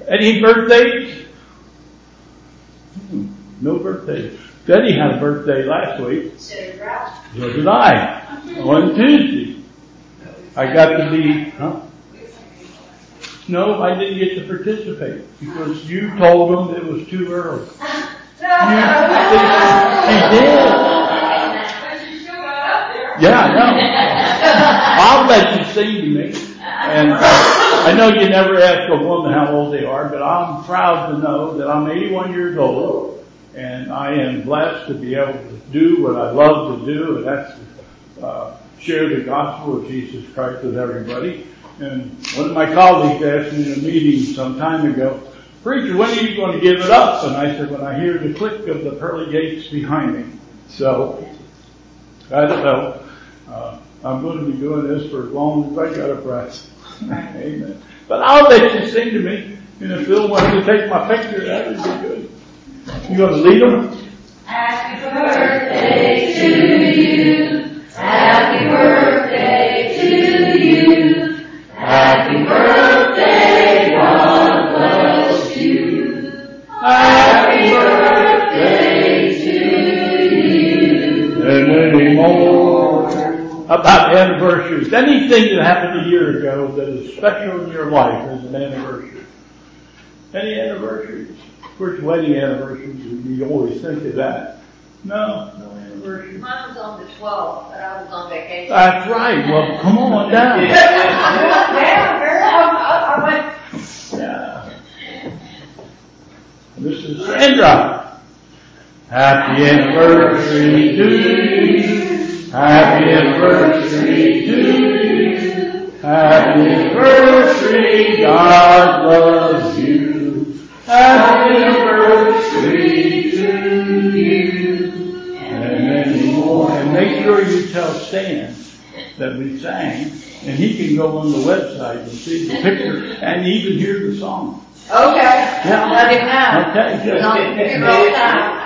Any birthdays? No birthdays. Betty had a birthday last week. So did I. On Tuesday. I got to be, No, I didn't get to participate because you told them it was too early. She did. Yeah, I know. I'll let you sing to me. And I know you never ask a woman how old they are, but I'm proud to know that I'm 81 years old, and I am blessed to be able to do what I love to do, and that's share the gospel of Jesus Christ with everybody. And one of my colleagues asked me in a meeting some time ago, "Preacher, when are you going to give it up?" And I said, "When I hear the click of the pearly gates behind me." So, I don't know. I'm going to be doing this for as long as I got a breath. Amen. But I'll let you sing to me. And if Phil wants to take my picture, that would be good. You going to lead them? Happy birthday to you. Happy birthday to you. Happy birthday, God bless you. Happy birthday to you. And many more. About anniversaries. Anything that happened a year ago that is special in your life is an anniversary. Any anniversaries? Of course, wedding anniversaries, you always think of that. No anniversary. Mine was on the 12th, but I was on vacation. That's right. Well, come on down. I went. Yeah. This is Sandra. Happy anniversary to you. Happy anniversary to you. Happy anniversary, God loves you. Happy anniversary to you. And many more. And make sure you tell Stan that we sang, and he can go on the website and see the picture and even hear the song. Okay. Yeah. Let him know. Okay. He's on the computer all the time.